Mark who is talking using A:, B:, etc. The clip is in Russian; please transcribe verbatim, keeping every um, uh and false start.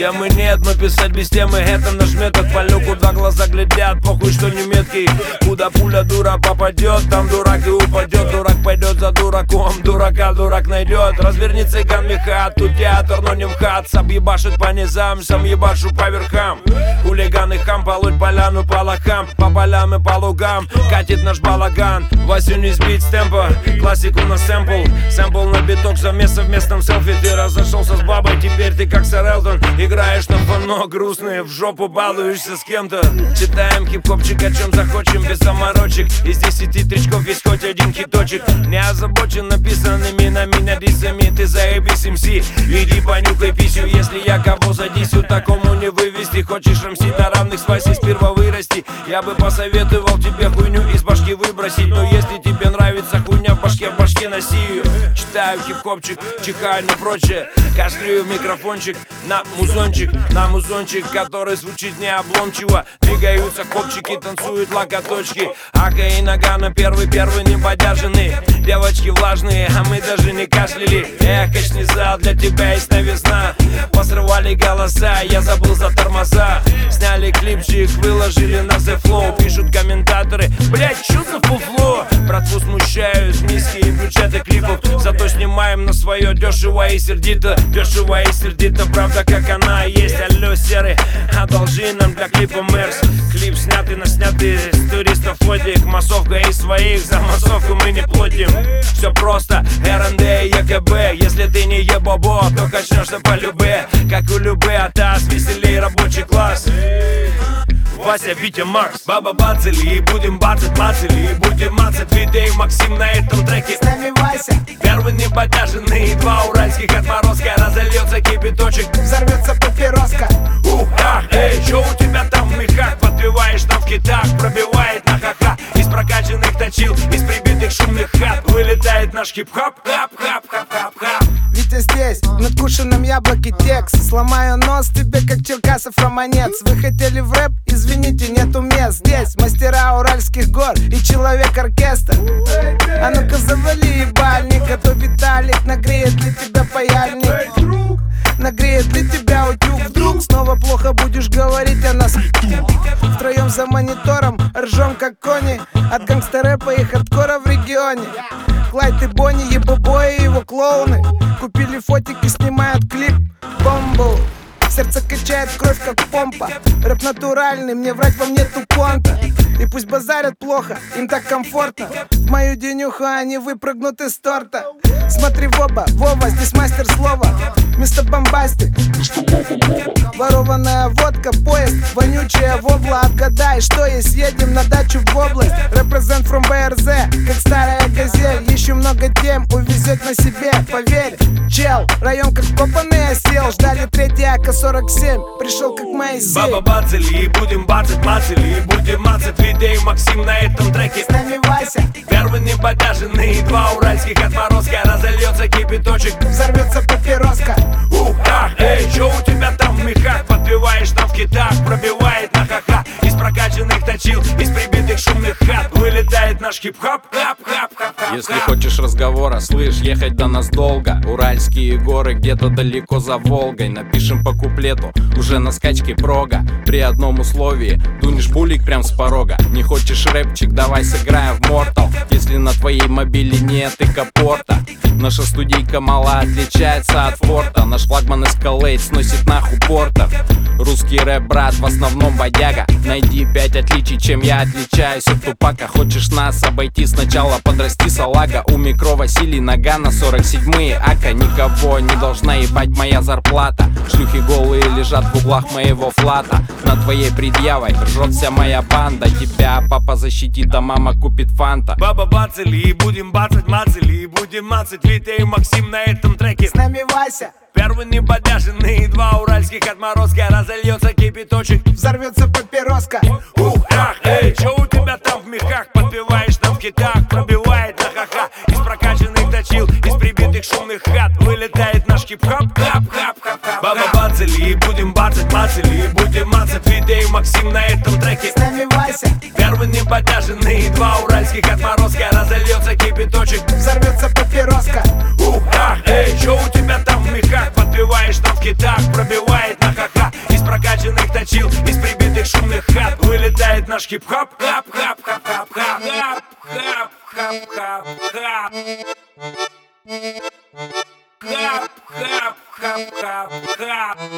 A: Темы нет, но писать без темы — это наш метод. Полю, куда глаза глядят, похуй, что не меткий. Куда пуля дура попадет, там дурак и упадет. Дурак пойдет за дураком, дурака дурак найдет. Разверни цыган меха, тут театр, но не МХАТ. Сам ебашит по низам, сам ебашу по верхам. Хулиган и хам, полоть поляну по лохам. По полям и по лугам катит наш балаган. Васю не сбить с темпа, классику на сэмпл. Сэмпл на биток, совместно в местном селфи. Ты разошелся с бабой, теперь ты как Сэр Элтон. Играешь на фано, грустные, в жопу балуешься с кем-то. Читаем хип-хопчик, о чем захочем, без заморочек. Из десяти тречков есть хоть один хиточек. Не озабочен написанными на меня диссами. Ты заебись, эм си, иди понюхай писю. Если я кого задисю, такому не вывести. Хочешь рамсить на равных, спаси, сперва вырасти. Я бы посоветовал тебе хуйню из башки выбросить. Но если тебе нравится хуйня в башке, в башке носи ее. Читаю хип-хопчик, чихаю на прочее. Кашляю в микрофончик, на музончик, на музончик, который звучит необломчиво. Двигаются копчики, танцуют локоточки. Ака и Нагано, первый-первый не подержанный. Девочки влажные, а мы даже не кашляли. Эх, качни зал, для тебя есть новизна. Посрывали голоса, я забыл за тормоза. Сняли клипчик, выложили на The Flow. Пишут комментаторы, блять, чё за фуфло? Братву смущают низкие бюджеты клипов. Зато снимаем на свое дешево и сердито. Дешево и сердито, правда как она есть. Алло, серый, одолжи нам для клипа Мерс. Клип снятый на снятый с туристов фотик. Массовка из своих, за массовку мы не платим. Все просто, эр энд эй, е ка бэ. Если ты не ебобо, то качнешься по любе. Как у любе, а таз, веселей рабочий класс. Вася, Витя, Макс. Баба бацали, и будем бацать, мацали, и будем мацать. Видей, Максим на этом треке.
B: С нами Вася.
A: Первый неподяженный, два уральских отморозка. Разольется кипяточек,
B: взорвется папироска.
A: Ух, ах, эй, чё у тебя там в мехах? Подпеваешь там в китах, пробивает на ха-ха. Из прокачанных точил, из прибитых шумных хат вылетает наш хип-хоп. Хап-хап-хап-хап-хап.
B: Витя здесь, в надкушенном яблоке текст. Сломаю нос тебе, как Черкасов романец. Вы хотели в рэп? Извините, нету мест. Здесь мастера уральских гор и человек-оркестр. А ну-ка завали ебальник, а то Виталик нагреет для тебя паяльник. Нагреет для тебя утюг. Вдруг снова плохо будешь говорить о нас. Втроем за монитором ржем как кони. От гангстер-рэпа и хардкора в регионе. Клайд и Бонни, ебобои и его клоуны. Купили фотики, снимают клип. Бомбу. Сердце качает кровь, как помпа. Рэп натуральный, мне врать вам нету понта. И пусть базарят плохо, им так комфортно. В мою денюху они выпрыгнут из торта. Смотри в оба, Вова, здесь мастер слова. Мистер Бомбастик. Ворованная водка, поезд, вонючая вобла. Отгадай, что есть, едем на дачу в область. Represent from бэ эр зэ, как старая газель. Еще много тем увезет на себе, поверь. Чел, район как копанный осел. Ждали третий а ка сорок семь, пришел как Моисей.
A: Баба бацали, и будем бацать, мацали, и будем мацать. Видей, Максим на этом треке.
B: С нами Вася.
A: Первый неподяженный, два уральских отморозка. Разольется кипяточек,
B: взорвется папироска.
A: Ух, ах, эй, чё у тебя там в мехах? Подпеваешь там в китах, пробивает на ха-ха. Из прокачанных точил, из прибитых шумных хат вылетает наш хип-хоп. Хап-хап-хап-хап.
C: Если хочешь разговора, слышь, ехать до нас долго. Уральские горы где-то далеко за Волгой. Напишем по куплету, уже на скачке прога. При одном условии, дунешь булик прям с порога. Не хочешь рэпчик, давай сыграем в Mortal. Если на твоей мобиле нет эко-порта. Наша студийка мало отличается от форта. Наш флагман Escalade сносит нахуй портов. Русский рэп, брат, в основном водяга. Найди пять отличий, чем я отличаюсь от Тупака. Хочешь нас обойти, сначала подрасти салага. У микро Василий Нагано, сорок седьмые ака. Никого не должна ебать моя зарплата. Шлюхи голые лежат в углах моего флата. Над твоей предъявой ржет вся моя банда. Тебя папа защитит, а мама купит фанта.
A: Баба бацали, и будем бацать, мацали, и будем мацать. Витя и Максим на этом треке.
B: С нами Вася.
A: Первый неподяженный, два уральских отморозка. Разольется кипяточек,
B: взорвется папироска.
A: Ух, ах, эй, чё у тебя там в мехах? Подпеваешь там в китах, пробивает на ха-ха. Из прокачанных точил, из прибитых шумных хат вылетает наш хип-хоп. Хап-хап-хап-хап. Баба бацали, и будем бацать, мацали, и будем мацать. Витя и Максим на этом треке.
B: С нами Вася.
A: Первый неподяженный, два уральских отморозка. Разольется кипяточек,
B: взорвется папироска.
A: Ух, ах, эй, чё у тебя там в мехах? Подпеваешь там в китах, пробивает на ха-ха. наш хип-хоп. Хап-хап-хап-хап-хап-хап-хап-хап-хап. Хап-хап-хап-хап-хап.